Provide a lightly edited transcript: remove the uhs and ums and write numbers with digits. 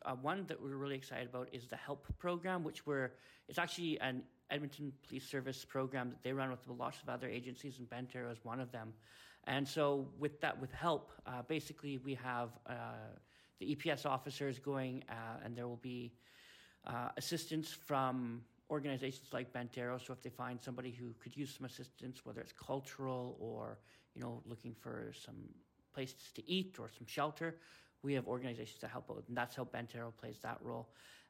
one that we're really excited about is the HELP program, it's actually an Edmonton Police Service program that they run with lots of other agencies, and Bentaro is one of them. And so with HELP, basically we have the EPS officers going, and there will be assistance from organizations like Bentaro. So if they find somebody who could use some assistance, whether it's cultural or, looking for some places to eat or some shelter, we have organizations to help out, and that's how Bentaro plays that role.